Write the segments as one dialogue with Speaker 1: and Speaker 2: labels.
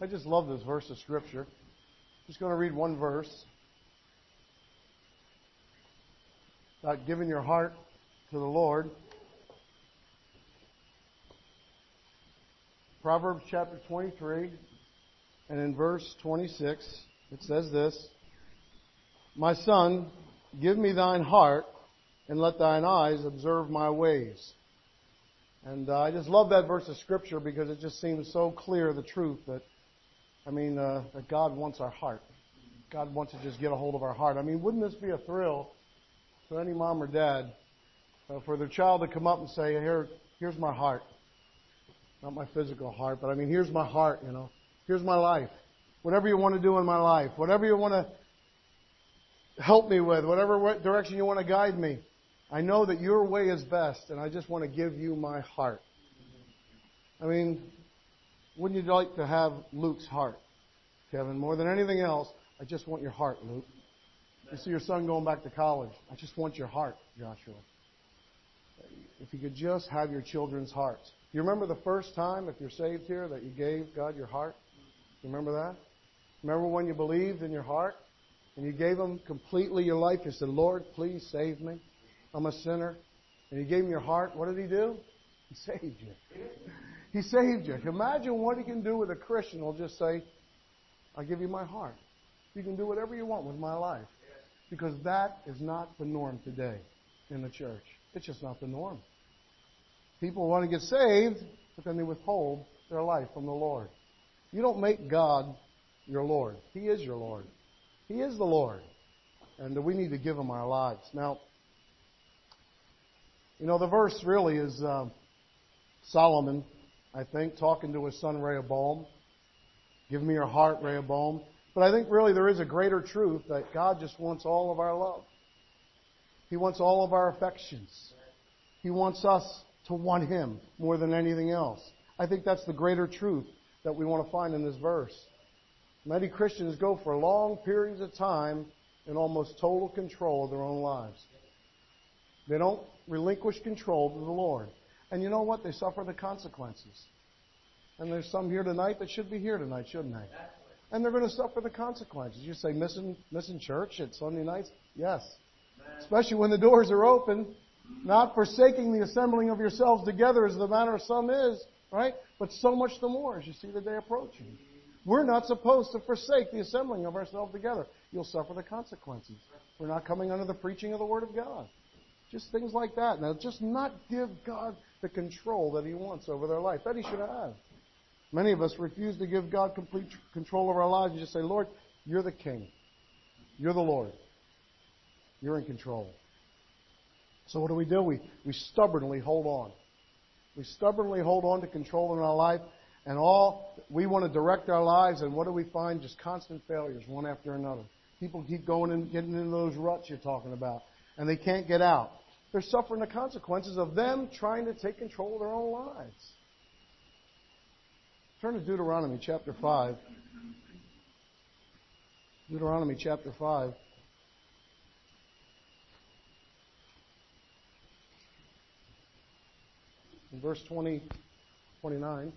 Speaker 1: I just love this verse of Scripture. Just going to read one verse about giving your heart to the Lord. Proverbs chapter 23, and in verse 26, it says this: My son, give me thine heart, and let thine eyes observe my ways. And I just love that verse of Scripture because it just seems so clear, the truth, that God wants our heart. God wants to just get a hold of our heart. I mean, wouldn't this be a thrill to any mom or dad for their child to come up and say, here's my heart. Not my physical heart, but I mean, here's my heart, you know. Here's my life. Whatever you want to do in my life. Whatever you want to help me with. Whatever direction you want to guide me. I know that your way is best, and I just want to give you my heart. I mean, wouldn't you like to have Luke's heart, Kevin? More than anything else, I just want your heart, Luke. You see your son going back to college. I just want your heart, Joshua. If you could just have your children's hearts. You remember the first time, if you're saved here, that you gave God your heart? You remember that? Remember when you believed in your heart and you gave Him completely your life? You said, Lord, please save me. I'm a sinner. And you gave Him your heart. What did He do? He saved you. He saved you. Imagine what He can do with a Christian who'll just say, I'll give you my heart. You can do whatever you want with my life. Because that is not the norm today in the church. It's just not the norm. People want to get saved, but then they withhold their life from the Lord. You don't make God your Lord. He is your Lord. He is the Lord. And we need to give Him our lives. Now, you know, the verse really is Solomon, I think, talking to his son Rehoboam. Give me your heart, Rehoboam. But I think really there is a greater truth that God just wants all of our love. He wants all of our affections. He wants us to want Him more than anything else. I think that's the greater truth that we want to find in this verse. Many Christians go for long periods of time in almost total control of their own lives. They don't relinquish control to the Lord. And you know what? They suffer the consequences. And there's some here tonight that should be here tonight, shouldn't they? And they're going to suffer the consequences. You say, missing church at Sunday nights? Yes. Especially when the doors are open. Not forsaking the assembling of yourselves together as the manner of some is, right? But so much the more as you see the day approaching. We're not supposed to forsake the assembling of ourselves together. You'll suffer the consequences. We're not coming under the preaching of the Word of God. Just things like that. Now, just not give God the control that He wants over their life. That He should have. Many of us refuse to give God complete control of our lives and just say, Lord, you're the King. You're the Lord. You're in control. So what do? We stubbornly hold on. We stubbornly hold on to control in our life, and we want to direct our lives, and what do we find? Just constant failures, one after another. People keep going and getting into those ruts you're talking about, and they can't get out. They're suffering the consequences of them trying to take control of their own lives. Turn to Deuteronomy chapter 5. Deuteronomy chapter 5. In verse 29.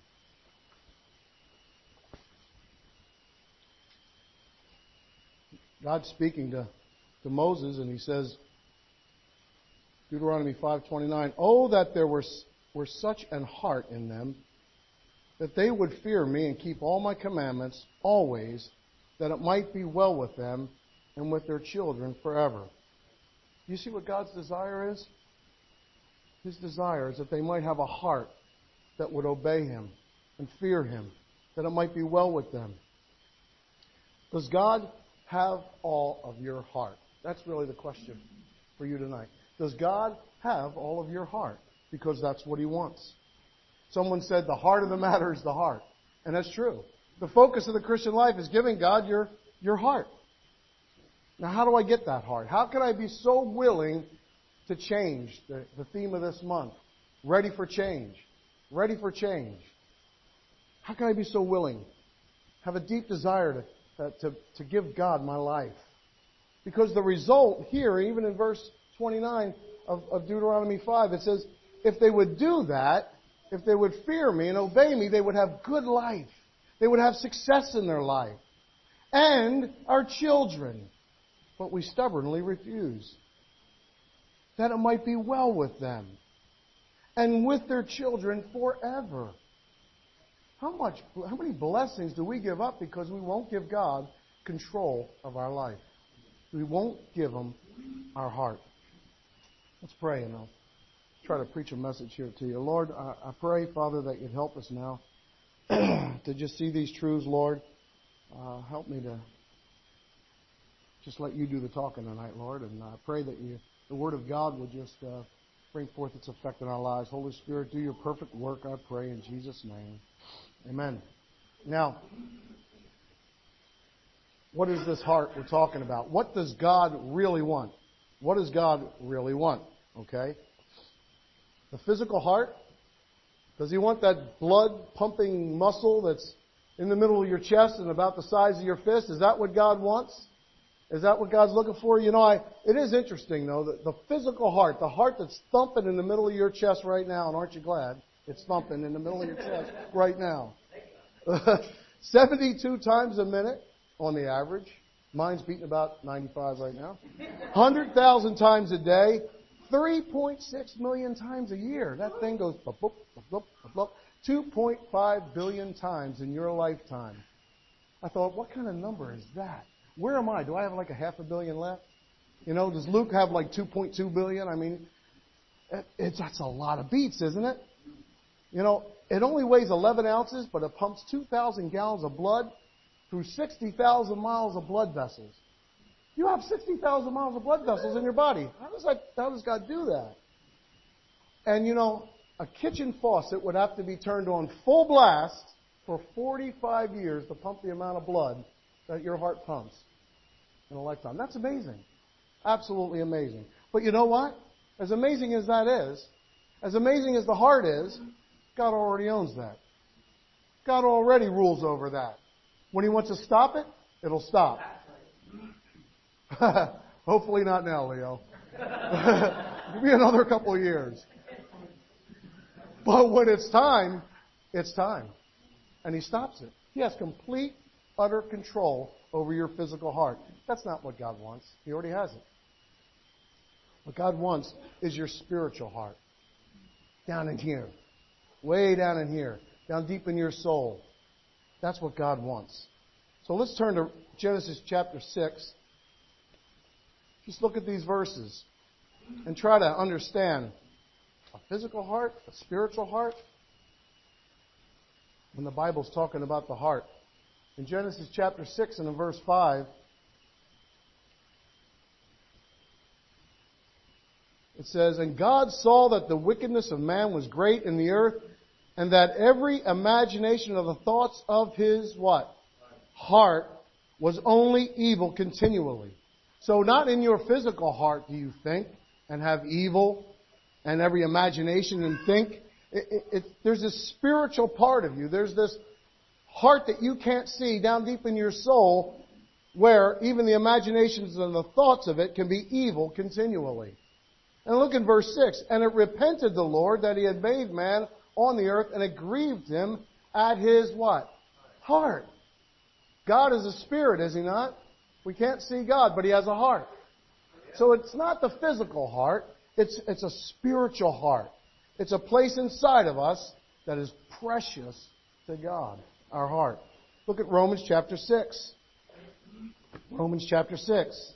Speaker 1: God's speaking to Moses, and He says, Deuteronomy 5:29, Oh, that there were such an heart in them, that they would fear me and keep all my commandments always, that it might be well with them and with their children forever. You see what God's desire is? His desire is that they might have a heart that would obey Him and fear Him, that it might be well with them. Does God have all of your heart? That's really the question for you tonight. Does God have all of your heart? Because that's what He wants. Someone said the heart of the matter is the heart. And that's true. The focus of the Christian life is giving God your heart. Now, how do I get that heart? How can I be so willing to change? The theme of this month. Ready for change. Ready for change. How can I be so willing? Have a deep desire to give God my life. Because the result here, even in verse 29 of Deuteronomy 5, it says, if they would do that, if they would fear me and obey me, they would have good life. They would have success in their life. And our children. But we stubbornly refuse. That it might be well with them. And with their children forever. How many blessings do we give up because we won't give God control of our life? We won't give Him our heart. Let's pray and I'll try to preach a message here to you. Lord, I pray, Father, that you'd help us now to just see these truths, Lord. Help me to just let you do the talking tonight, Lord. And I pray that the Word of God would just bring forth its effect in our lives. Holy Spirit, do your perfect work, I pray, in Jesus' name. Amen. Now, what is this heart we're talking about? What does God really want? What does God really want? Okay? The physical heart? Does He want that blood-pumping muscle that's in the middle of your chest and about the size of your fist? Is that what God wants? Is that what God's looking for? You know, it is interesting, though, that the physical heart, the heart that's thumping in the middle of your chest right now, and aren't you glad it's thumping in the middle of your chest right now? 72 times a minute on the average. Mine's beating about 95 right now. 100,000 times a day. 3.6 million times a year. That thing goes boop, boop, boop, boop, 2.5 billion times in your lifetime. I thought, what kind of number is that? Where am I? Do I have like a half a billion left? You know, does Luke have like 2.2 billion? I mean, that's a lot of beats, isn't it? You know, it only weighs 11 ounces, but it pumps 2,000 gallons of blood through 60,000 miles of blood vessels. You have 60,000 miles of blood vessels in your body. How does God do that? And you know, a kitchen faucet would have to be turned on full blast for 45 years to pump the amount of blood that your heart pumps in a lifetime. That's amazing. Absolutely amazing. But you know what? As amazing as that is, as amazing as the heart is, God already owns that. God already rules over that. When He wants to stop it, it'll stop. Hopefully not now, Leo. Maybe another couple of years. But when it's time, it's time. And He stops it. He has complete, utter control over your physical heart. That's not what God wants. He already has it. What God wants is your spiritual heart. Down in here. Way down in here. Down deep in your soul. That's what God wants. So let's turn to Genesis chapter 6. Just look at these verses and try to understand a physical heart, a spiritual heart. When the Bible's talking about the heart. In Genesis chapter 6 and in verse 5, it says, "And God saw that the wickedness of man was great in the earth, and that every imagination of the thoughts of his" what? Heart was only evil continually. So not in your physical heart do you think and have evil and every imagination and think. There's this spiritual part of you. There's this heart that you can't see down deep in your soul where even the imaginations and the thoughts of it can be evil continually. And look in verse 6. "And it repented the Lord that He had made man on the earth, and it grieved Him at His" what? Heart. God is a spirit, is He not? We can't see God, but He has a heart. So it's not the physical heart. It's a spiritual heart. It's a place inside of us that is precious to God, our heart. Look at Romans chapter 6. Romans chapter 6.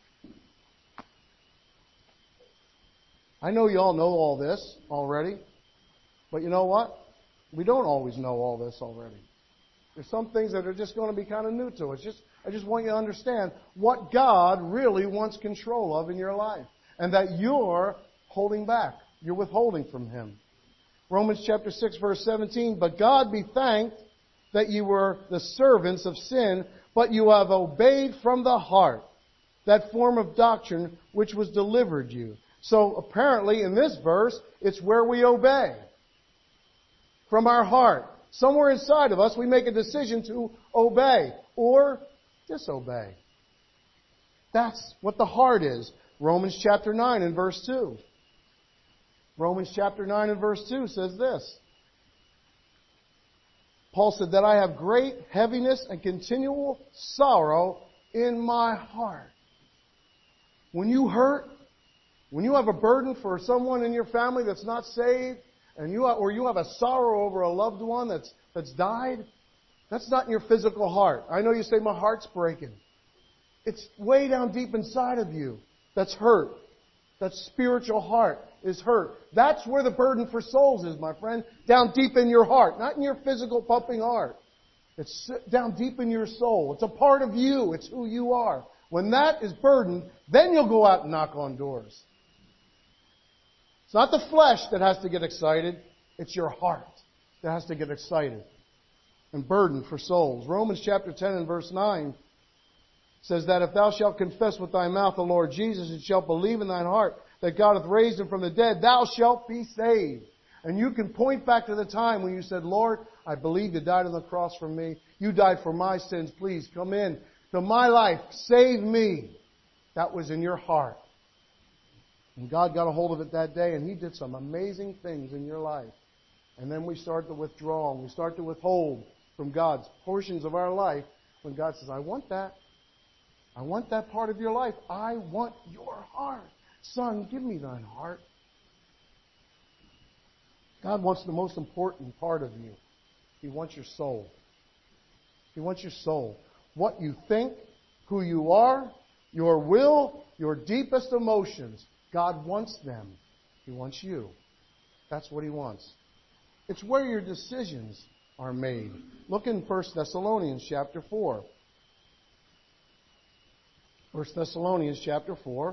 Speaker 1: I know you all know all this already, but you know what? We don't always know all this already. There's some things that are just going to be kind of new to us. I just want you to understand what God really wants control of in your life, and that you're holding back. You're withholding from Him. Romans chapter 6, verse 17, "But God be thanked that you were the servants of sin, but you have obeyed from the heart that form of doctrine which was delivered you." So apparently in this verse, it's where we obey. From our heart. Somewhere inside of us, we make a decision to obey or disobey. That's what the heart is. Romans chapter 9 and verse 2. Romans chapter 9 and verse 2 says this. Paul said that I have great heaviness and continual sorrow in my heart. When you hurt, when you have a burden for someone in your family that's not saved, or you have a sorrow over a loved one that's died, that's not in your physical heart. I know you say, my heart's breaking. It's way down deep inside of you that's hurt. That spiritual heart is hurt. That's where the burden for souls is, my friend. Down deep in your heart. Not in your physical pumping heart. It's down deep in your soul. It's a part of you. It's who you are. When that is burdened, then you'll go out and knock on doors. It's not the flesh that has to get excited. It's your heart that has to get excited and burdened for souls. Romans chapter 10 and verse 9 says that if thou shalt confess with thy mouth the Lord Jesus and shalt believe in thine heart that God hath raised him from the dead, thou shalt be saved. And you can point back to the time when you said, Lord, I believe you died on the cross for me. You died for my sins. Please come in to my life. Save me. That was in your heart. And God got a hold of it that day, and He did some amazing things in your life. And then we start to withdraw, and we start to withhold from God's portions of our life when God says, I want that. I want that part of your life. I want your heart. Son, give me thine heart. God wants the most important part of you. He wants your soul. He wants your soul. What you think, who you are, your will, your deepest emotions. God wants them. He wants you. That's what He wants. It's where your decisions are made. Look in 1 Thessalonians chapter 4. 1 Thessalonians chapter 4.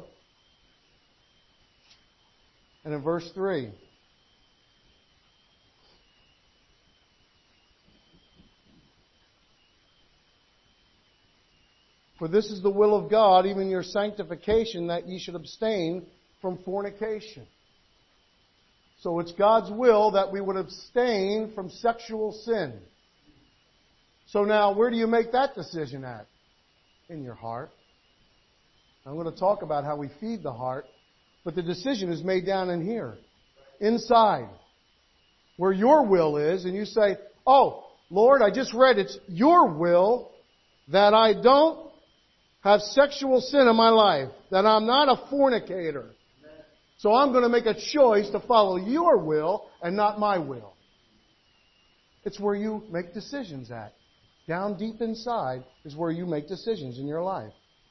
Speaker 1: And in verse 3. For this is the will of God, even your sanctification, that ye should abstain from fornication. So it's God's will that we would abstain from sexual sin. So now, where do you make that decision at? In your heart. I'm going to talk about how we feed the heart, but the decision is made down in here, inside, where your will is, and you say, oh, Lord, I just read it's your will that I don't have sexual sin in my life, that I'm not a fornicator. So I'm going to make a choice to follow your will and not my will. It's where you make decisions at. Down deep inside is where you make decisions in your life.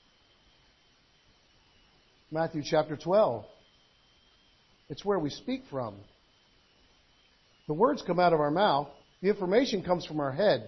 Speaker 1: Matthew chapter 12. It's where we speak from. The words come out of our mouth. The information comes from our head.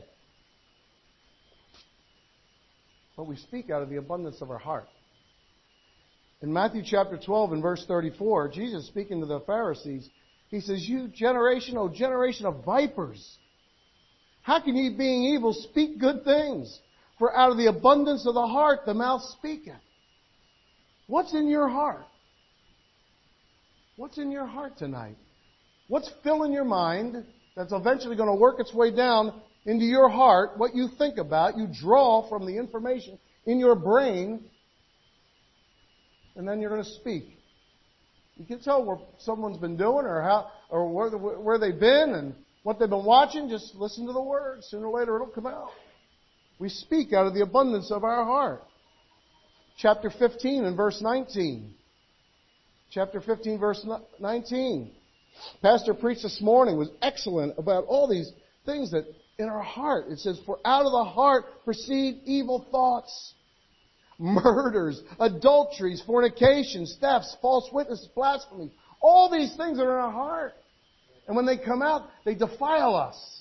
Speaker 1: But we speak out of the abundance of our heart. In Matthew chapter 12 and verse 34, Jesus speaking to the Pharisees, He says, you generation, O generation of vipers, how can ye being evil speak good things? For out of the abundance of the heart the mouth speaketh. What's in your heart? What's in your heart tonight? What's filling your mind that's eventually going to work its way down into your heart? What you think about, you draw from the information in your brain, and then you're going to speak. You can tell what someone's been doing or where they've been and what they've been watching. Just listen to the words. Sooner or later it'll come out. We speak out of the abundance of our heart. Chapter 15 and verse 19. Chapter 15 verse 19. Pastor preached this morning was excellent about all these things that in our heart. It says, for out of the heart proceed evil thoughts, murders, adulteries, fornications, thefts, false witnesses, blasphemy. All these things are in our heart. And when they come out, they defile us.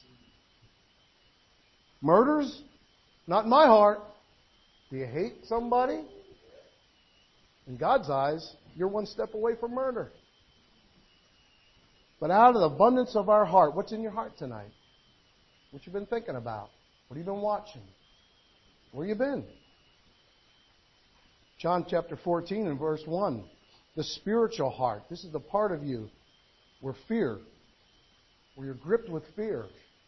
Speaker 1: Murders? Not in my heart. Do you hate somebody? In God's eyes, you're one step away from murder. But out of the abundance of our heart, what's in your heart tonight? What you been thinking about? What have you been watching? Where you been? John chapter 14 and verse 1. The spiritual heart. This is the part of you where you're gripped with fear.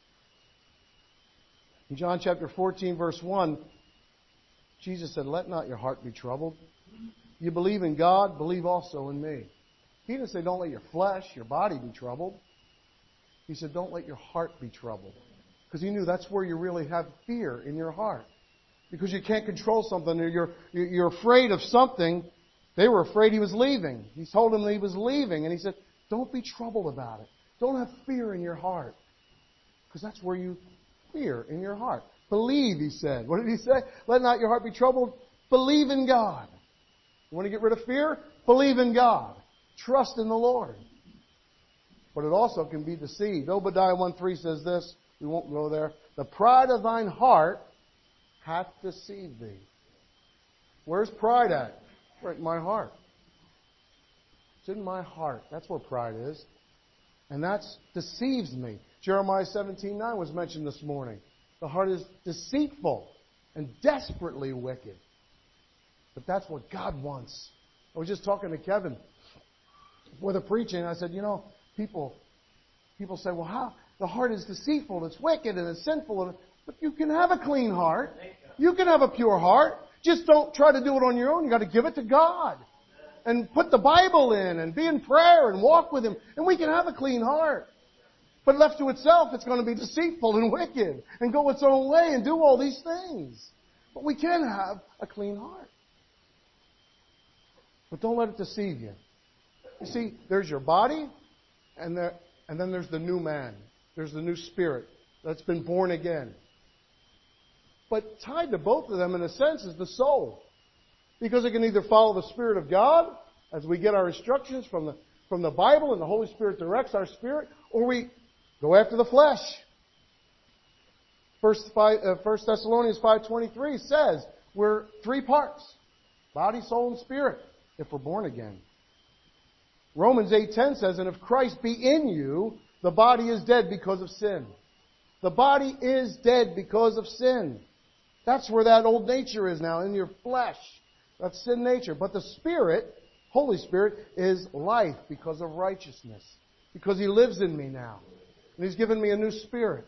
Speaker 1: In John chapter 14 verse 1, Jesus said, let not your heart be troubled. You believe in God, believe also in me. He didn't say don't let your flesh, your body be troubled. He said don't let your heart be troubled. Because he knew that's where you really have fear in your heart. Because you can't control something, or you're afraid of something. They were afraid he was leaving. He told them that he was leaving, and he said, don't be troubled about it. Don't have fear in your heart. Because that's where you fear in your heart. Believe, he said. What did he say? Let not your heart be troubled. Believe in God. You want to get rid of fear? Believe in God. Trust in the Lord. But it also can be deceived. Obadiah 1:3 says this. We won't go there. The pride of thine heart hath deceived thee. Where's pride at? Right in my heart. It's in my heart. That's where pride is. And that deceives me. Jeremiah 17:9 was mentioned this morning. The heart is deceitful and desperately wicked. But that's what God wants. I was just talking to Kevin before the preaching. I said, people say, well, how? The heart is deceitful, it's wicked, and it's sinful. But you can have a clean heart. You can have a pure heart. Just don't try to do it on your own. You've got to give it to God. And put the Bible in and be in prayer and walk with Him. And we can have a clean heart. But left to itself, it's going to be deceitful and wicked and go its own way and do all these things. But we can have a clean heart. But don't let it deceive you. You see, there's your body, and then there's the new man. There's the new spirit that's been born again. But tied to both of them, in a sense, is the soul. Because it can either follow the Spirit of God, as we get our instructions from the Bible, and the Holy Spirit directs our spirit, or we go after the flesh. 1 Thessalonians 5:23 says we're three parts: body, soul, and spirit, if we're born again. Romans 8:10 says, and if Christ be in you, the body is dead because of sin. The body is dead because of sin. That's where that old nature is now, in your flesh. That's sin nature. But the Spirit, Holy Spirit, is life because of righteousness. Because He lives in me now. And He's given me a new spirit.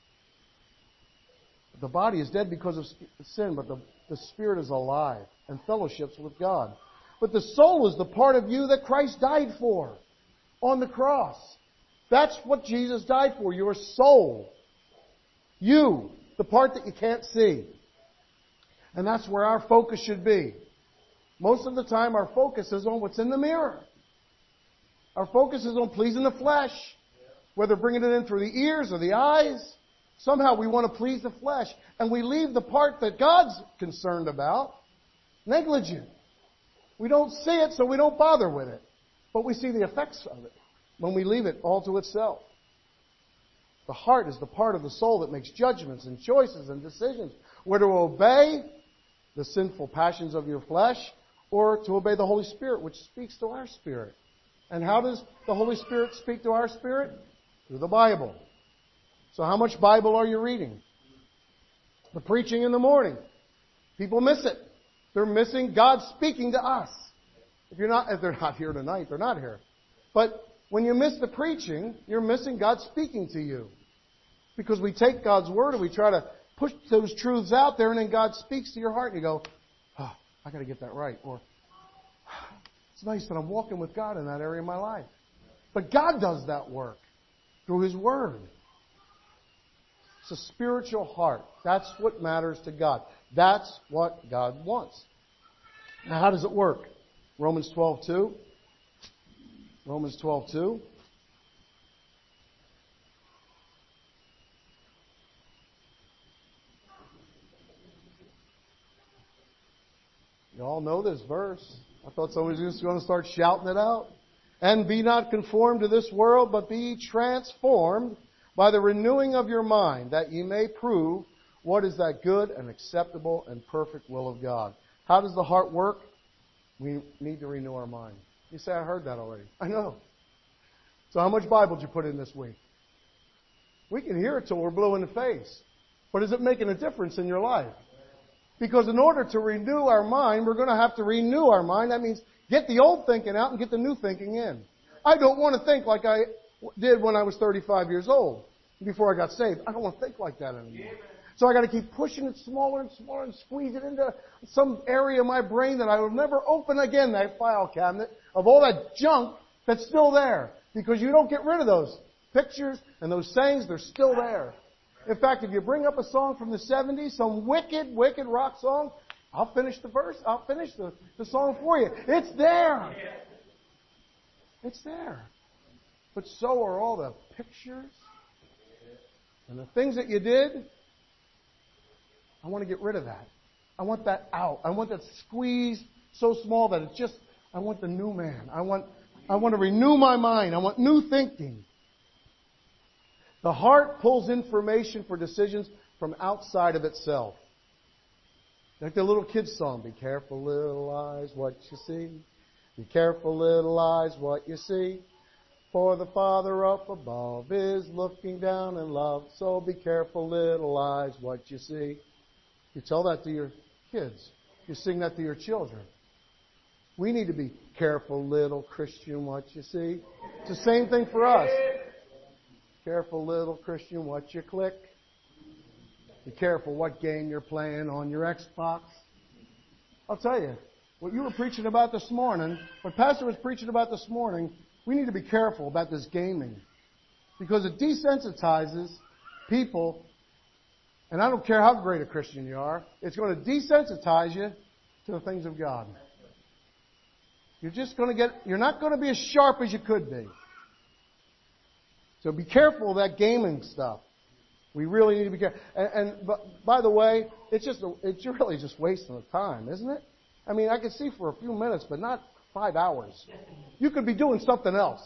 Speaker 1: The body is dead because of sin, but the Spirit is alive and fellowships with God. But the soul is the part of you that Christ died for on the cross. That's what Jesus died for, your soul. You, the part that you can't see. And that's where our focus should be. Most of the time our focus is on what's in the mirror. Our focus is on pleasing the flesh. Whether bringing it in through the ears or the eyes. Somehow we want to please the flesh. And we leave the part that God's concerned about negligent. We don't see it, so we don't bother with it. But we see the effects of it when we leave it all to itself. The heart is the part of the soul that makes judgments and choices and decisions. Whether to obey the sinful passions of your flesh or to obey the Holy Spirit, which speaks to our spirit. And how does the Holy Spirit speak to our spirit? Through the Bible. So how much Bible are you reading? The preaching in the morning. People miss it. They're missing God speaking to us. If they're not here tonight, they're not here. But when you miss the preaching, you're missing God speaking to you. Because we take God's Word and we try to push those truths out there, and then God speaks to your heart and you go, oh, I got to get that right. Or, it's nice that I'm walking with God in that area of my life. But God does that work through His Word. It's a spiritual heart. That's what matters to God. That's what God wants. Now, how does it work? Romans 12:2. Romans 12:2. You all know this verse. I thought somebody was just going to start shouting it out. And be not conformed to this world, but be transformed by the renewing of your mind, that ye may prove what is that good and acceptable and perfect will of God. How does the heart work? We need to renew our mind. You say, I heard that already. I know. So how much Bible did you put in this week? We can hear it till we're blue in the face. But is it making a difference in your life? Because in order to renew our mind, we're going to have to renew our mind. That means get the old thinking out and get the new thinking in. I don't want to think like I did when I was 35 years old, before I got saved. I don't want to think like that anymore. So I got to keep pushing it smaller and smaller and squeeze it into some area of my brain that I will never open again, that file cabinet of all that junk that's still there. Because you don't get rid of those pictures and those sayings, they're still there. In fact, if you bring up a song from the 70s, some wicked, wicked rock song, I'll finish the verse. I'll finish the song for you. It's there. It's there. But so are all the pictures and the things that you did. I want to get rid of that. I want that out. I want that squeezed so small that it's just, I want the new man. I want to renew my mind. I want new thinking. The heart pulls information for decisions from outside of itself. Like the little kid's song, be careful little eyes what you see. Be careful little eyes what you see. For the Father up above is looking down in love. So be careful little eyes what you see. You tell that to your kids. You sing that to your children. We need to be careful little Christian what you see. It's the same thing for us. Careful little Christian what you click. Be careful what game you're playing on your Xbox. I'll tell you, what you were preaching about this morning, what Pastor was preaching about this morning, we need to be careful about this gaming. Because it desensitizes people, and I don't care how great a Christian you are, it's going to desensitize you to the things of God. You're not going to be as sharp as you could be. So be careful of that gaming stuff. We really need to be careful. But by the way, it's really just wasting of time, isn't it? I mean, I can see for a few minutes, but not 5 hours. You could be doing something else.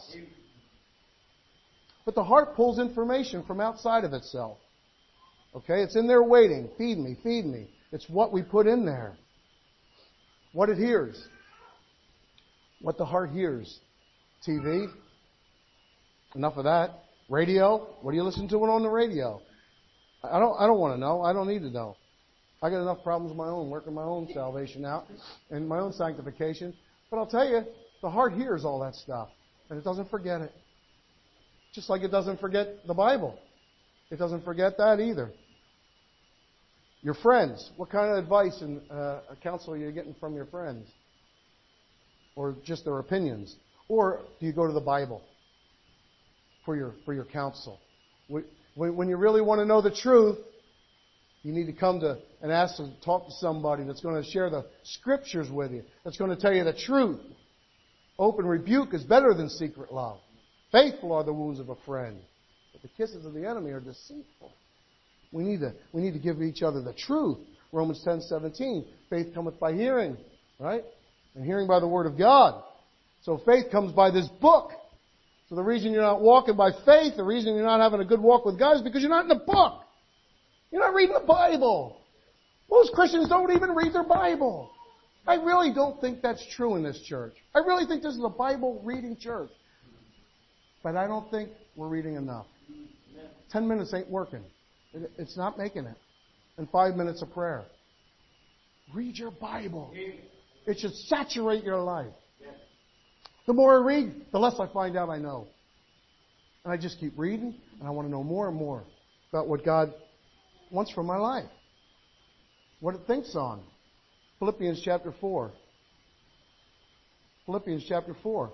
Speaker 1: But the heart pulls information from outside of itself. Okay? It's in there waiting. Feed me, feed me. It's what we put in there. What it hears. What the heart hears. TV. Enough of that. Radio. What do you listen to on the radio? I don't want to know. I don't need to know. I got enough problems of my own, working my own salvation out and my own sanctification. But I'll tell you, the heart hears all that stuff, and it doesn't forget it. Just like it doesn't forget the Bible. It doesn't forget that either. Your friends. What kind of advice and counsel are you getting from your friends? Or just their opinions? Or do you go to the Bible for your counsel? When you really want to know the truth, you need to come to and ask to talk to somebody that's going to share the Scriptures with you, that's going to tell you the truth. Open rebuke is better than secret love. Faithful are the wounds of a friend, but the kisses of the enemy are deceitful. We need to give each other the truth. Romans 10:17, faith cometh by hearing, right? And hearing by the word of God. So faith comes by this book. So the reason you're not walking by faith, the reason you're not having a good walk with God is because you're not in the book. You're not reading the Bible. Most Christians don't even read their Bible. I really don't think that's true in this church. I really think this is a Bible-reading church. But I don't think we're reading enough. 10 minutes ain't working. It's not making it. And 5 minutes of prayer. Read your Bible. It should saturate your life. The more I read, the less I find out I know. And I just keep reading, and I want to know more and more about what God wants from my life. What it thinks on. Philippians chapter 4. Philippians chapter 4.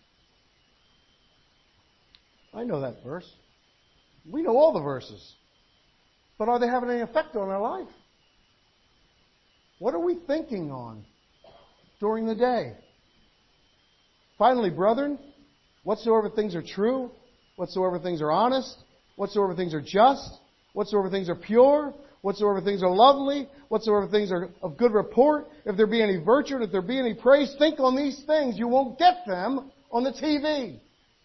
Speaker 1: I know that verse. We know all the verses. But are they having any effect on our life? What are we thinking on during the day? Finally, brethren, whatsoever things are true, whatsoever things are honest, whatsoever things are just, whatsoever things are pure, whatsoever things are lovely, whatsoever things are of good report, if there be any virtue and if there be any praise, think on these things. You won't get them on the TV.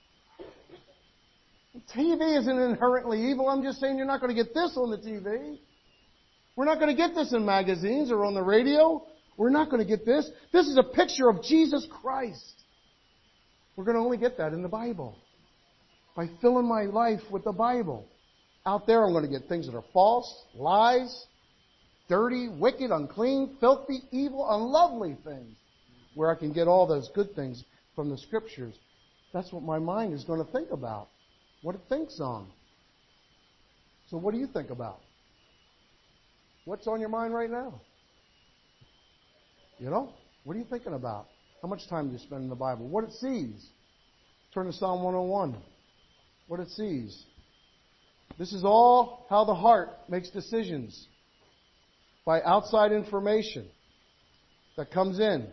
Speaker 1: TV isn't inherently evil. I'm just saying you're not going to get this on the TV. We're not going to get this in magazines or on the radio. We're not going to get this. This is a picture of Jesus Christ. We're going to only get that in the Bible. By filling my life with the Bible. Out there I'm going to get things that are false, lies, dirty, wicked, unclean, filthy, evil, unlovely things. Where I can get all those good things from the Scriptures. That's what my mind is going to think about. What it thinks on. So what do you think about? What's on your mind right now? You know? What are you thinking about? How much time do you spend in the Bible? What it sees. Turn to Psalm 101. What it sees. This is all how the heart makes decisions. By outside information that comes in.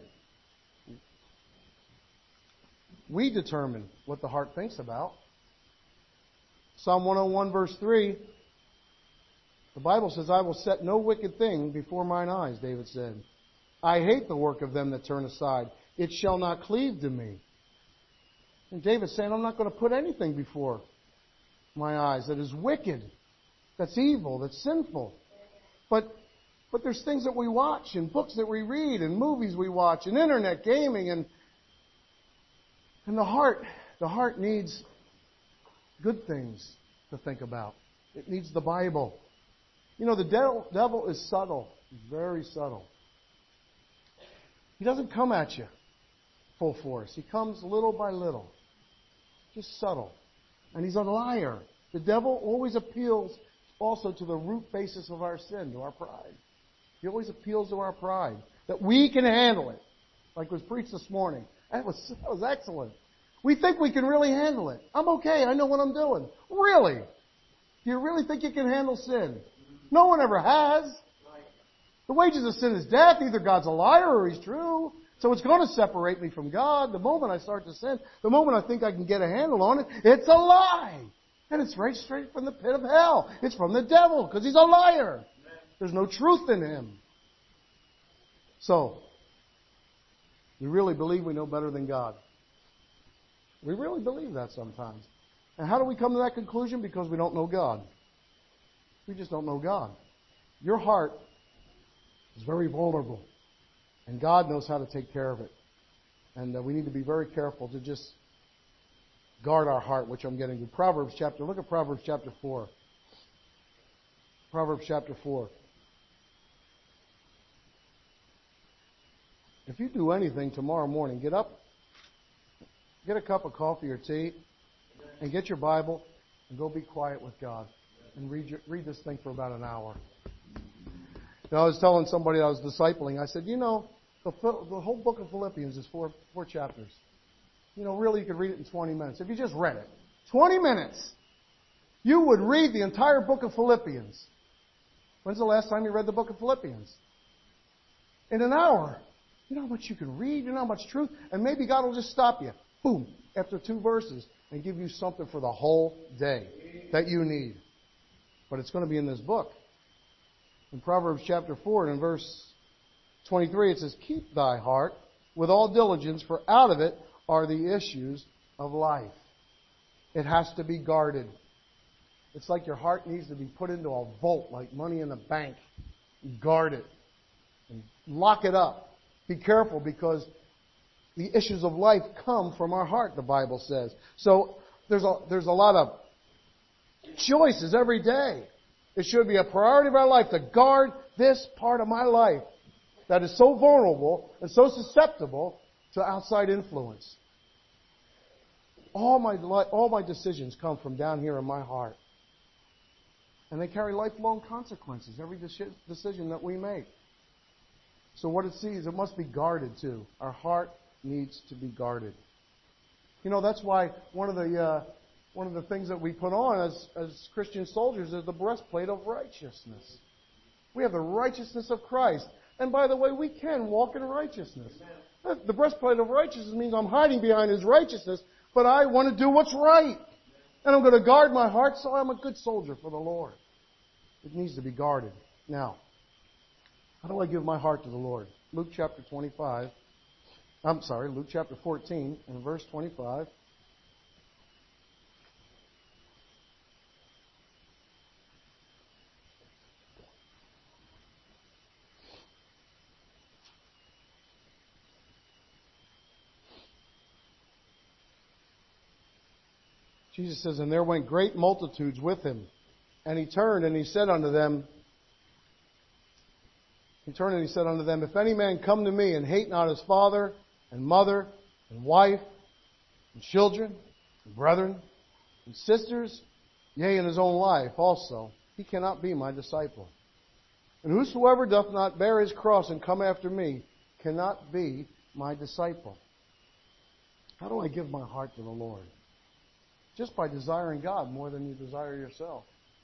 Speaker 1: We determine what the heart thinks about. Psalm 101 verse 3, the Bible says, I will set no wicked thing before mine eyes, David said. I hate the work of them that turn aside. It shall not cleave to me. And David's saying, I'm not going to put anything before my eyes that is wicked, that's evil, that's sinful. But there's things that we watch, and books that we read, and movies we watch, and internet gaming, and the heart needs good things to think about. It needs the Bible. You know, the devil is subtle, very subtle. He doesn't come at you full force. He comes little by little, just subtle. And he's a liar. The devil always appeals also to the root basis of our sin, to our pride. He always appeals to our pride, that we can handle it, like was preached this morning. That was excellent. We think we can really handle it. I'm okay. I know what I'm doing. Really? Do you really think you can handle sin? No one ever has. The wages of sin is death. Either God's a liar or He's true. So it's going to separate me from God. The moment I start to sin, the moment I think I can get a handle on it, it's a lie. And it's right straight from the pit of hell. It's from the devil because he's a liar. There's no truth in him. So, we really believe we know better than God. We really believe that sometimes. And how do we come to that conclusion? Because we don't know God. We just don't know God. Your heart is very vulnerable. And God knows how to take care of it. And we need to be very careful to just guard our heart, which I'm getting to. Look at Proverbs chapter 4. Proverbs chapter 4. If you do anything tomorrow morning, get up, get a cup of coffee or tea, and get your Bible, and go be quiet with God. And read this thing for about an hour. You know, I was telling somebody I was discipling, I said, you know, the whole book of Philippians is four chapters. You know, really you could read it in 20 minutes. If you just read it, 20 minutes, you would read the entire book of Philippians. When's the last time you read the book of Philippians? In an hour. You know how much you can read, you know how much truth, and maybe God will just stop you, boom, after 2 verses, and give you something for the whole day that you need. But it's going to be in this book. In Proverbs chapter 4 and in verse 23, it says, keep thy heart with all diligence, for out of it are the issues of life. It has to be guarded. It's like your heart needs to be put into a vault, like money in the bank. Guard it. And lock it up. Be careful, because the issues of life come from our heart, the Bible says. So there's a lot of choices every day. It should be a priority of our life to guard this part of my life that is so vulnerable and so susceptible to outside influence. All my decisions come from down here in my heart. And they carry lifelong consequences, every decision that we make. So what it sees, it must be guarded too. Our heart needs to be guarded. You know, that's why one of the things that we put on as Christian soldiers is the breastplate of righteousness. We have the righteousness of Christ. And by the way, we can walk in righteousness. The breastplate of righteousness means I'm hiding behind His righteousness, but I want to do what's right. And I'm going to guard my heart so I'm a good soldier for the Lord. It needs to be guarded. Now, how do I give my heart to the Lord? Luke chapter 14 and verse 25. Jesus says, and there went great multitudes with Him. And He turned and He said unto them, if any man come to me and hate not his father and mother and wife and children and brethren and sisters, yea, and his own life also, he cannot be my disciple. And whosoever doth not bear his cross and come after me cannot be my disciple. How do I give my heart to the Lord? Just by desiring God more than you desire yourself.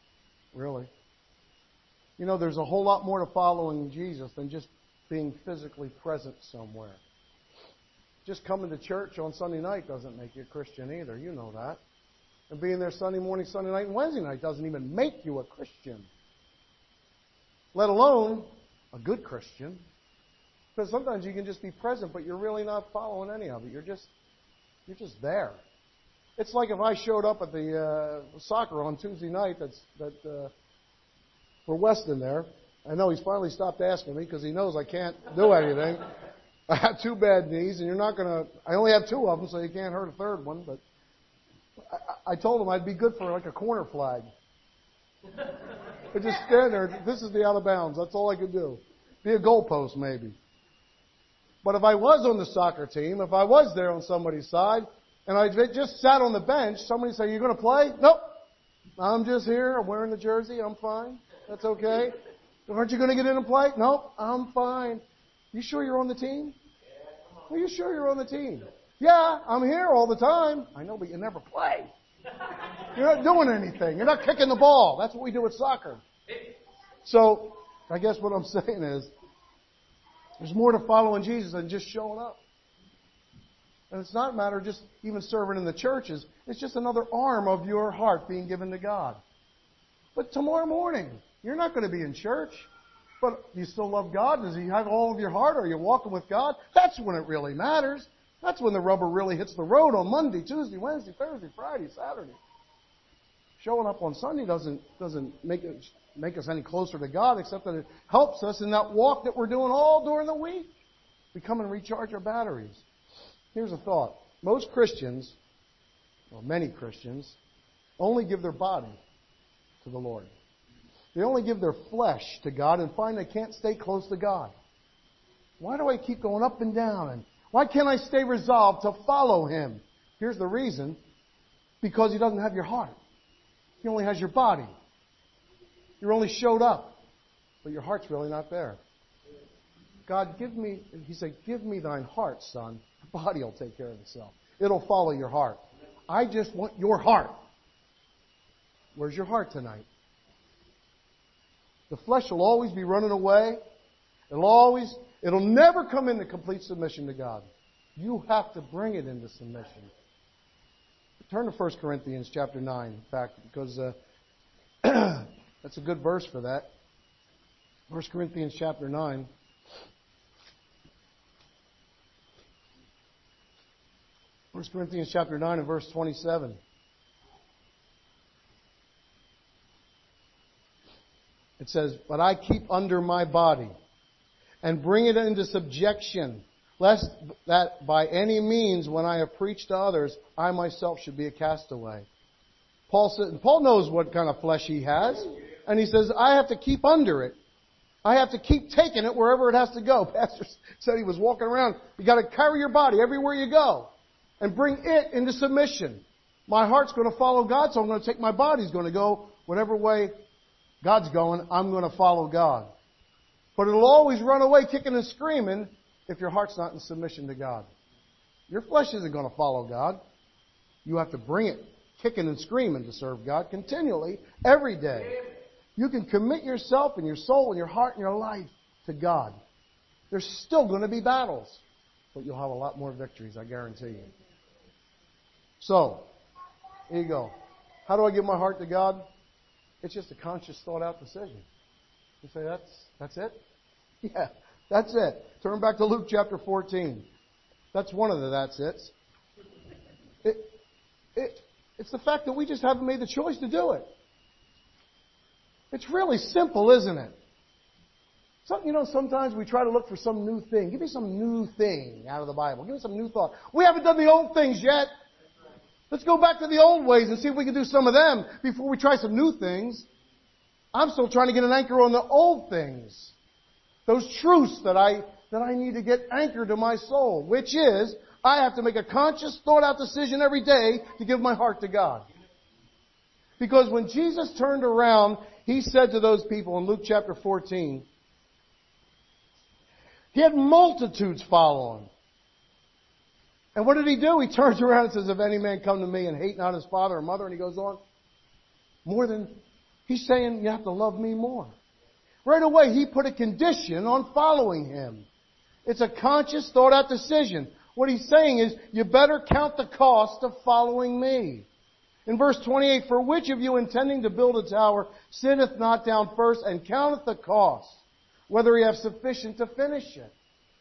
Speaker 1: really. You know, there's a whole lot more to following Jesus than just being physically present somewhere. Just coming to church on Sunday night doesn't make you a Christian either. You know that. And being there Sunday morning, Sunday night, and Wednesday night doesn't even make you a Christian. Let alone a good Christian. Because sometimes you can just be present, but you're really not following any of it. You're just there. It's like if I showed up at the soccer on Tuesday night for Weston there. I know he's finally stopped asking me because he knows I can't do anything. I have 2 bad knees, and you're not going to... I only have 2 of them, so you can't hurt a third one. But I told him I'd be good for like a corner flag. I just stand there. This is the out of bounds. That's all I could do. Be a goalpost, maybe. But if I was on the soccer team, if I was there on somebody's side, and I just sat on the bench, somebody say, "You going to play?" "Nope. I'm just here. I'm wearing the jersey. I'm fine. That's okay." "Aren't you going to get in and play?" "Nope. I'm fine." "You sure you're on the team?" "Are you sure you're on the team?" "Yeah, I'm here all the time." "I know, but you never play. You're not doing anything. You're not kicking the ball." That's what we do with soccer. So, I guess what I'm saying is, there's more to following Jesus than just showing up. And it's not a matter of just even serving in the churches. It's just another arm of your heart being given to God. But tomorrow morning, you're not going to be in church. But you still love God? Does He have all of your heart? Are you walking with God? That's when it really matters. That's when the rubber really hits the road on Monday, Tuesday, Wednesday, Thursday, Friday, Saturday. Showing up on Sunday doesn't make us any closer to God, except that it helps us in that walk that we're doing all during the week. We come and recharge our batteries. Here's a thought. Most Christians, or many Christians, only give their body to the Lord. They only give their flesh to God and find they can't stay close to God. Why do I keep going up and down? And why can't I stay resolved to follow Him? Here's the reason. Because He doesn't have your heart. He only has your body. You're only showed up, but your heart's really not there. God, He said, "Give me thine heart, son. The body will take care of itself. It'll follow your heart. I just want your heart." Where's your heart tonight? The flesh will always be running away. It'll never come into complete submission to God. You have to bring it into submission. Turn to 1 Corinthians chapter 9, in fact, because that's a good verse for that. 1 Corinthians chapter 9. 1 Corinthians chapter 9 and verse 27. It says, "But I keep under my body and bring it into subjection, lest that by any means when I have preached to others, I myself should be a castaway." Paul knows what kind of flesh he has. And he says, I have to keep under it. I have to keep taking it wherever it has to go. Pastor said he was walking around. You got to carry your body everywhere you go and bring it into submission. My heart's going to follow God, so I'm going to take my body's going to go whatever way God's going. I'm going to follow God. But it'll always run away kicking and screaming if your heart's not in submission to God. Your flesh isn't going to follow God. You have to bring it kicking and screaming to serve God continually, every day. You can commit yourself and your soul and your heart and your life to God. There's still going to be battles, but you'll have a lot more victories, I guarantee you. So, here you go. How do I give my heart to God? It's just a conscious, thought-out decision. You say, that's it? Yeah, that's it. Turn back to Luke chapter 14. That's one of the that's it's. It's the fact that we just haven't made the choice to do it. It's really simple, isn't it? Sometimes we try to look for some new thing. Give me some new thing out of the Bible. Give me some new thought. We haven't done the old things yet. Let's go back to the old ways and see if we can do some of them before we try some new things. I'm still trying to get an anchor on the old things. Those truths that I need to get anchored to my soul, which is, I have to make a conscious, thought-out decision every day to give my heart to God. Because when Jesus turned around, He said to those people in Luke chapter 14, He had multitudes follow Him. And what did He do? He turns around and says, if any man come to me and hate not his father or mother, and he goes on, more than He's saying you have to love me more. Right away, he put a condition on following him. It's a conscious, thought-out decision. What he's saying is, you better count the cost of following me. In verse 28, for which of you intending to build a tower sitteth not down first and counteth the cost, whether he have sufficient to finish it?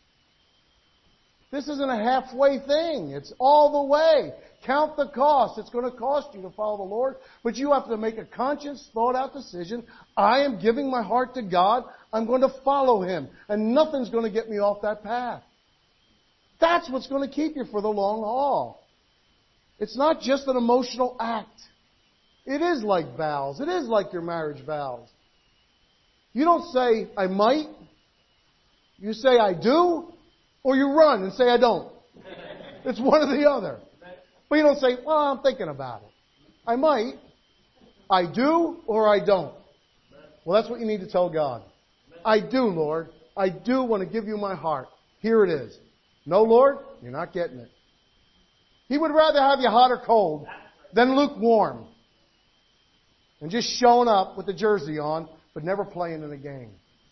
Speaker 1: This isn't a halfway thing. It's all the way. Count the cost. It's going to cost you to follow the Lord, but you have to make a conscious, thought-out decision. I am giving my heart to God. I'm going to follow Him, and nothing's going to get me off that path. That's what's going to keep you for the long haul. It's not just an emotional act. It is like vows. It is like your marriage vows. You don't say, I might. You say, I do. Or you run and say, I don't. It's one or the other. But you don't say, well, I'm thinking about it. I might. I do or I don't. Well, that's what you need to tell God. I do, Lord. I do want to give you my heart. Here it is. No, Lord, you're not getting it. He would rather have you hot or cold than lukewarm. And just showing up with the jersey on, but never playing in a game.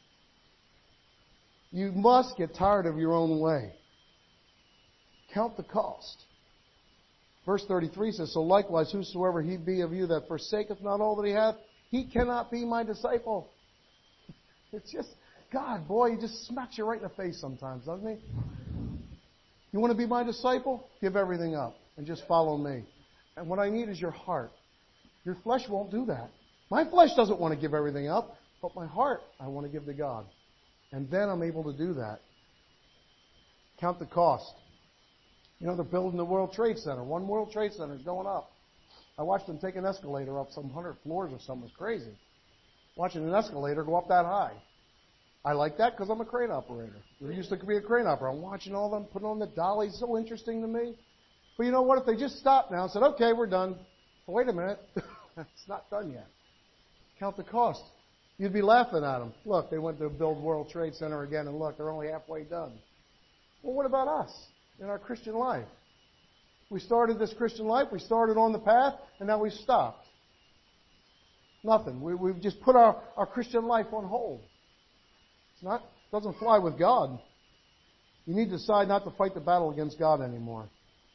Speaker 1: You must get tired of your own way. Count the cost. Verse 33 says, so likewise, whosoever he be of you that forsaketh not all that he hath, he cannot be my disciple. It's just, God, boy, he just smacks you right in the face sometimes, doesn't he? You want to be my disciple? Give everything up and just follow me. And what I need is your heart. Your flesh won't do that. My flesh doesn't want to give everything up, but my heart I want to give to God. And then I'm able to do that. Count the cost. You know, they're building the World Trade Center. One World Trade Center is going up. I watched them take an escalator up some 100 floors or something. It's crazy. Watching an escalator go up that high. I like that because I'm a crane operator. I used to be a crane operator. I'm watching all them putting on the dollies. So interesting to me. But you know what? If they just stopped now and said, okay, we're done. Well, wait a minute. It's not done yet. Count the cost. You'd be laughing at them. Look, they went to build World Trade Center again, and look, they're only halfway done. Well, what about us in our Christian life? We started this Christian life, we started on the path, and now we've stopped. Nothing. We've just put our Christian life on hold. It doesn't fly with God. You need to decide not to fight the battle against God anymore.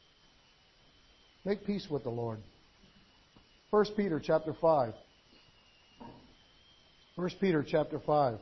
Speaker 1: Make peace with the Lord. 1 Peter chapter 5. 1 Peter chapter 5.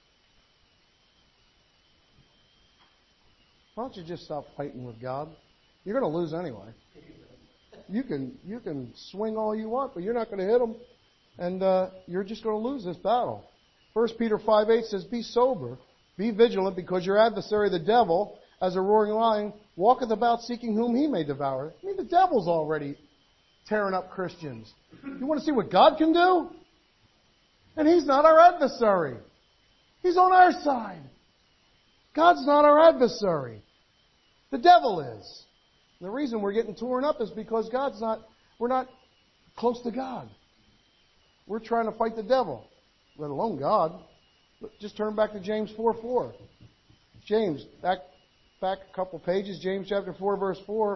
Speaker 1: Why don't you just stop fighting with God? You're going to lose anyway. You can swing all you want, but you're not going to hit him. And you're just going to lose this battle. 1 Peter 5:8 says, be sober, be vigilant, because your adversary, the devil, as a roaring lion, walketh about seeking whom he may devour. I mean, the devil's already tearing up Christians. You want to see what God can do? And He's not our adversary. He's on our side. God's not our adversary. The devil is. And the reason we're getting torn up is because we're not close to God. We're trying to fight the devil, let alone God. Just turn back to James 4:4. James, back a couple pages, James chapter 4, verse 4.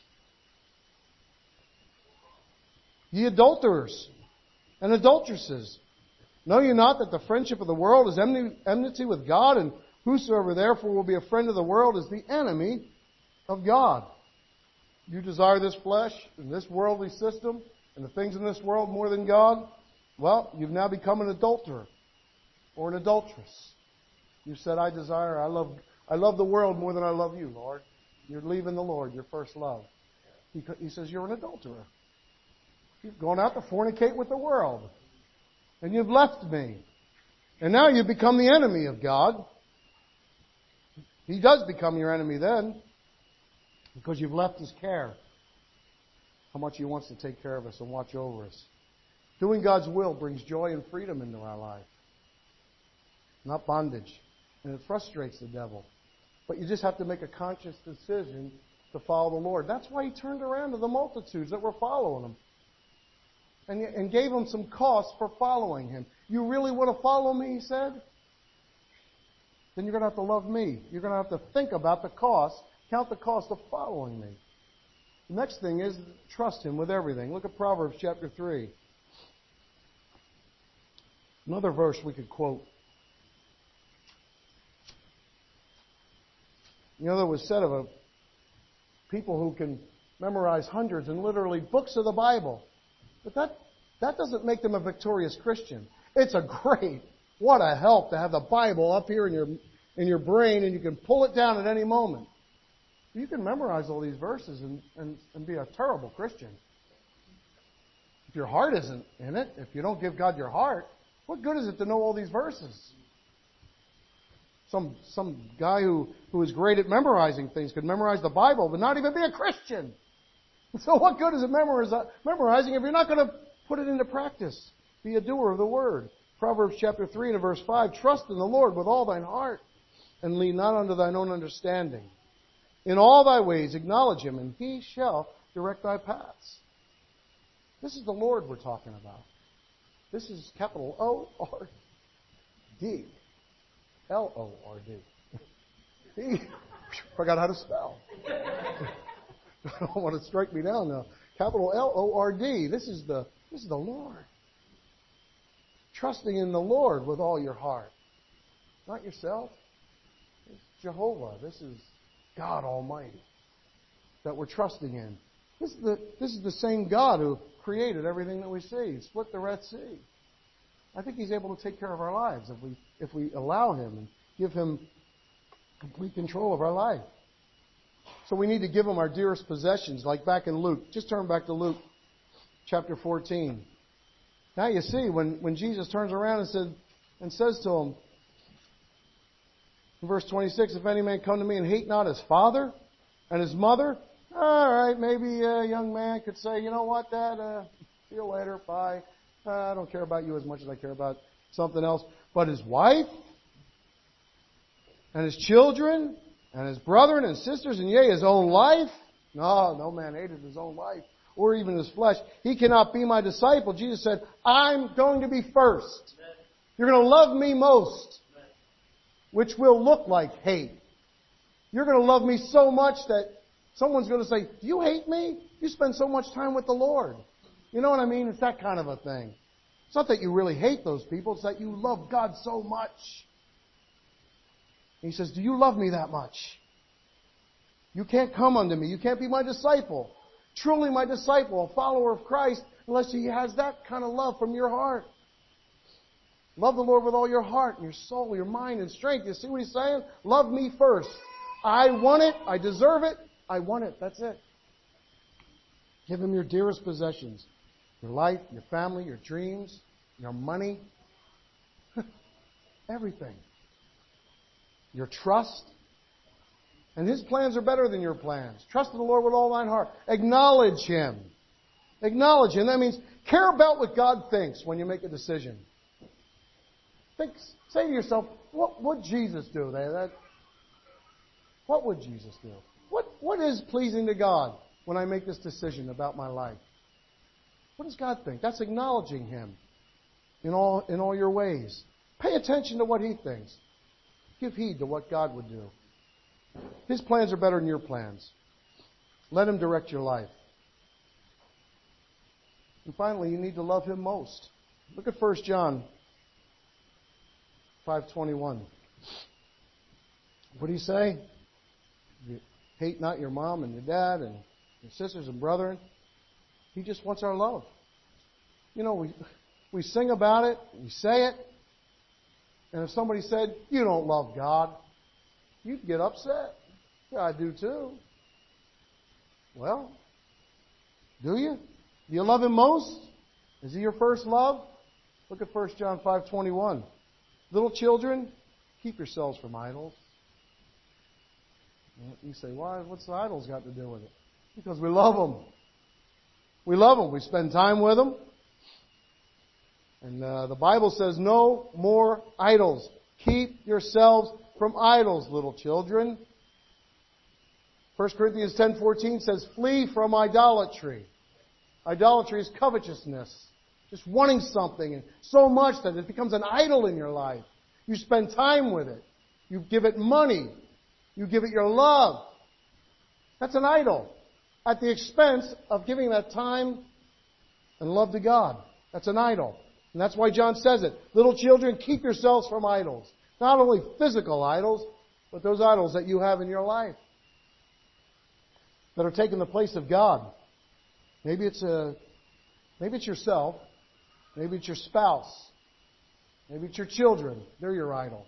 Speaker 1: Ye adulterers and adulteresses, know ye not that the friendship of the world is enmity with God, and whosoever therefore will be a friend of the world is the enemy of God? You desire this flesh and this worldly system and the things in this world more than God? Well, you've now become an adulterer or an adulteress. You said, I love the world more than I love you, Lord. You're leaving the Lord, your first love. He says, you're an adulterer. You've gone out to fornicate with the world. And you've left me. And now you've become the enemy of God. He does become your enemy then, because you've left His care. How much He wants to take care of us and watch over us. Doing God's will brings joy and freedom into our life, not bondage. And it frustrates the devil. But you just have to make a conscious decision to follow the Lord. That's why He turned around to the multitudes that were following Him and gave them some cost for following Him. You really want to follow me, He said? Then you're going to have to love me. You're going to have to think about the cost, count the cost of following me. The next thing is trust Him with everything. Look at Proverbs chapter 3. Another verse we could quote. There was said of people who can memorize hundreds and literally books of the Bible. But that doesn't make them a victorious Christian. It's what a help to have the Bible up here in your brain, and you can pull it down at any moment. You can memorize all these verses and be a terrible Christian. If your heart isn't in it, if you don't give God your heart, what good is it to know all these verses? Some guy who is great at memorizing things could memorize the Bible but not even be a Christian. So what good is it memorizing if you're not going to put it into practice? Be a doer of the word. Proverbs chapter 3 and verse 5, trust in the Lord with all thine heart and lean not unto thine own understanding. In all thy ways acknowledge him, and he shall direct thy paths. This is the Lord we're talking about. This is capital O-R-D. L-O-R-D. He forgot how to spell. I don't want to strike me down now. Capital L-O-R-D. This is the Lord. Trusting in the Lord with all your heart. Not yourself. It's Jehovah. This is God Almighty that we're trusting in. This is the same God who created everything that we see. He split the Red Sea. I think He's able to take care of our lives if we allow Him and give Him complete control of our life. So we need to give Him our dearest possessions, like back in Luke. Just turn back to Luke chapter 14. Now you see, when Jesus turns around and says to him, in verse 26, if any man come to me and hate not his father and his mother, all right, maybe a young man could say, you know what, Dad, see you later, bye. I don't care about you as much as I care about something else. But his wife and his children and his brethren and sisters, and yea, his own life, no man hated his own life or even his flesh. He cannot be my disciple. Jesus said, I'm going to be first. You're going to love me most, which will look like hate. You're going to love me so much that someone's going to say, do you hate me? You spend so much time with the Lord. You know what I mean? It's that kind of a thing. It's not that you really hate those people. It's that you love God so much. And He says, do you love me that much? You can't come unto me. You can't be my disciple. Truly my disciple, a follower of Christ, unless He has that kind of love from your heart. Love the Lord with all your heart and your soul, your mind and strength. You see what He's saying? Love me first. I want it. I deserve it. I want it. That's it. Give Him your dearest possessions. Your life, your family, your dreams, your money. Everything. Your trust. And His plans are better than your plans. Trust in the Lord with all thine heart. Acknowledge Him. Acknowledge Him. That means care about what God thinks when you make a decision. Say to yourself, what would Jesus do? What would Jesus do? What is pleasing to God when I make this decision about my life? What does God think? That's acknowledging Him in all your ways. Pay attention to what He thinks. Give heed to what God would do. His plans are better than your plans. Let Him direct your life. And finally, you need to love Him most. Look at 1 John 5:21. What do you say? You hate not your mom and your dad and your sisters and brethren. He just wants our love. You know, we sing about it, we say it, and if somebody said, you don't love God, you'd get upset. Yeah, I do too. Well, do you? Do you love Him most? Is He your first love? Look at 1 John 5:21. Little children, keep yourselves from idols. You say, why? What's the idols got to do with it? Because we love them. We love them. We spend time with them. And the Bible says, no more idols. Keep yourselves from idols, little children. 1 Corinthians 10:14 says, flee from idolatry. Idolatry is covetousness. Just wanting something and so much that it becomes an idol in your life. You spend time with it. You give it money. You give it your love. That's an idol. At the expense of giving that time and love to God. That's an idol. And that's why John says it. Little children, keep yourselves from idols. Not only physical idols, but those idols that you have in your life that are taking the place of God. Maybe it's yourself. Maybe it's your spouse. Maybe it's your children. They're your idol.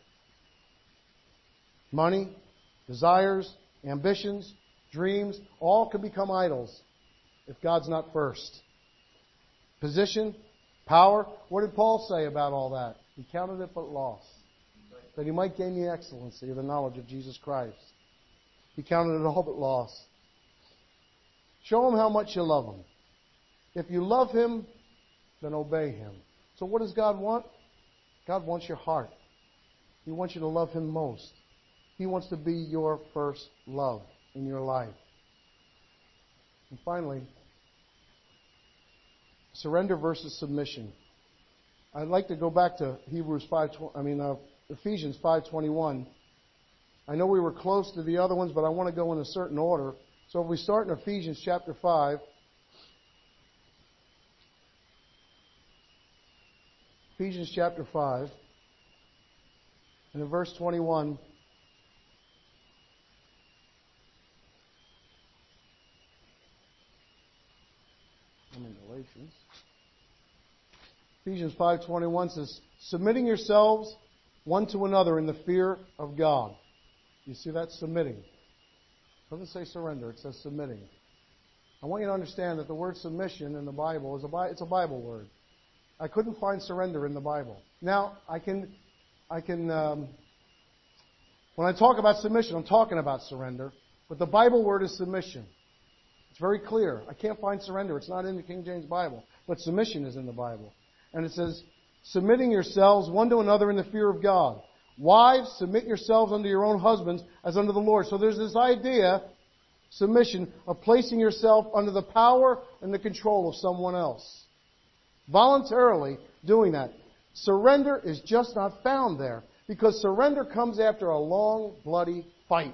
Speaker 1: Money, desires, ambitions, dreams, all can become idols if God's not first. Position, power. What did Paul say about all that? He counted it but loss, that he might gain the excellency of the knowledge of Jesus Christ. He counted it all but loss. Show him how much you love him. If you love him, then obey him. So what does God want? God wants your heart. He wants you to love him most. He wants to be your first love in your life. And finally, surrender versus submission. I'd like to go back to Ephesians 5:21. I know we were close to the other ones, but I want to go in a certain order. So if we start in Ephesians chapter 5, Ephesians chapter 5, and in verse 21, I'm in Galatians. Ephesians 5:21 says, submitting yourselves one to another in the fear of God. You see that? Submitting. It doesn't say surrender, it says submitting. I want you to understand that the word submission in the Bible it's a Bible word. I couldn't find surrender in the Bible. Now, I can when I talk about submission, I'm talking about surrender, but the Bible word is submission. It's very clear. I can't find surrender. It's not in the King James Bible, but submission is in the Bible. And it says, submitting yourselves one to another in the fear of God. Wives, submit yourselves unto your own husbands as unto the Lord. So there's this idea, submission, of placing yourself under the power and the control of someone else. Voluntarily doing that. Surrender is just not found there, because surrender comes after a long, bloody fight.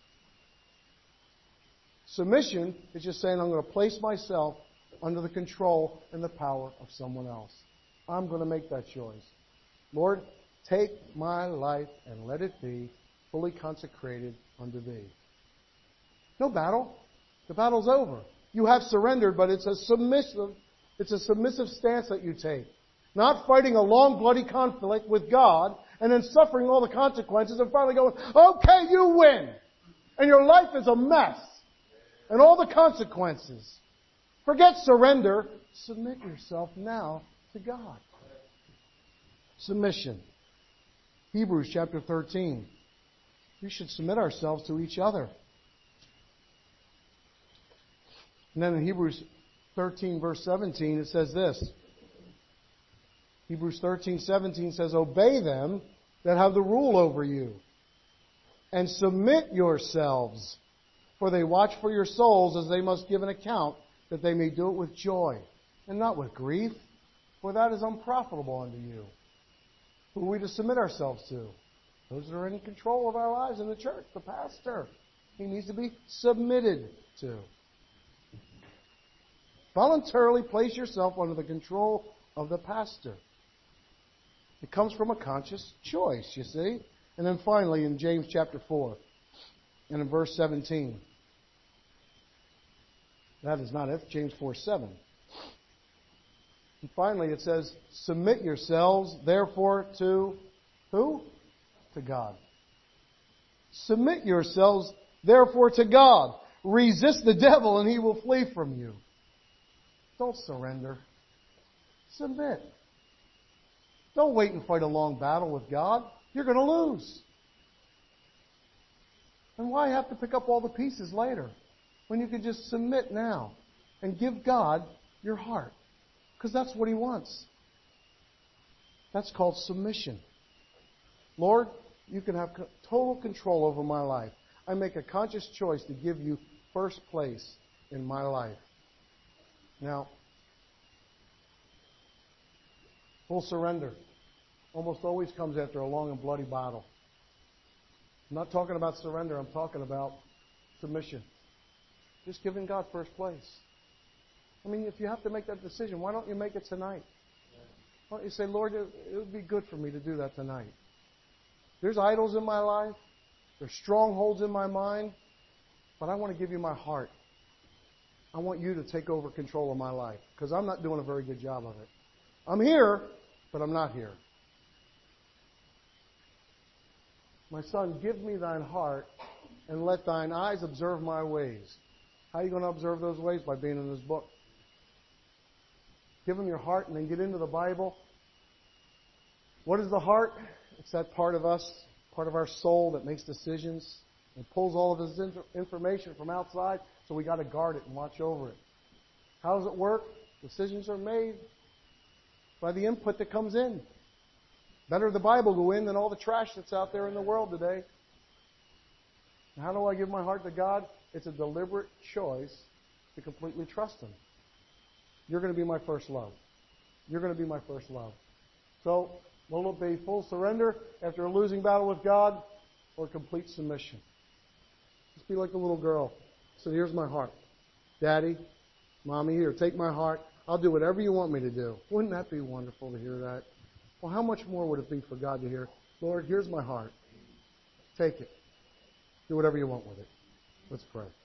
Speaker 1: Submission is just saying, I'm going to place myself under the control and the power of someone else. I'm going to make that choice. Lord, take my life and let it be fully consecrated unto Thee. No battle. The battle's over. You have surrendered, but it's a submissive stance that you take. Not fighting a long, bloody conflict with God and then suffering all the consequences and finally going, okay, you win. And your life is a mess. And all the consequences. Forget surrender. Submit yourself now to God. Submission. Hebrews chapter 13. We should submit ourselves to each other. And then in Hebrews 13 verse 17 it says this. Hebrews 13:17 says, obey them that have the rule over you, and submit yourselves, for they watch for your souls as they must give an account, that they may do it with joy, and not with grief, for that is unprofitable unto you. Who are we to submit ourselves to? Those that are in control of our lives in the church, the pastor. He needs to be submitted to. Voluntarily place yourself under the control of the pastor. It comes from a conscious choice, you see. And then finally in James chapter 4 and in verse 17. That is not it. James 4:7. And finally it says, submit yourselves therefore to who? To God. Submit yourselves therefore to God. Resist the devil and he will flee from you. Don't surrender. Submit. Don't wait and fight a long battle with God. You're going to lose. And why have to pick up all the pieces later when you can just submit now and give God your heart? Because that's what He wants. That's called submission. Lord, you can have total control over my life. I make a conscious choice to give you first place in my life. Now, full surrender almost always comes after a long and bloody battle. I'm not talking about surrender, I'm talking about submission. Just giving God first place. I mean, if you have to make that decision, why don't you make it tonight? Why don't you say, Lord, it would be good for me to do that tonight. There's idols in my life. There's strongholds in my mind. But I want to give you my heart. I want you to take over control of my life because I'm not doing a very good job of it. I'm here, but I'm not here. My son, give me thine heart and let thine eyes observe my ways. How are you going to observe those ways? By being in this book. Give him your heart and then get into the Bible. What is the heart? It's that part of us, part of our soul that makes decisions and pulls all of this information from outside, so we got to guard it and watch over it. How does it work? Decisions are made by the input that comes in. Better the Bible go in than all the trash that's out there in the world today. And how do I give my heart to God? It's a deliberate choice to completely trust Him. You're going to be my first love. You're going to be my first love. So, will it be full surrender after a losing battle with God or complete submission? Just be like the little girl. So here's my heart. Daddy, Mommy, here, take my heart. I'll do whatever you want me to do. Wouldn't that be wonderful to hear that? Well, how much more would it be for God to hear, Lord, here's my heart. Take it. Do whatever you want with it. Let's pray.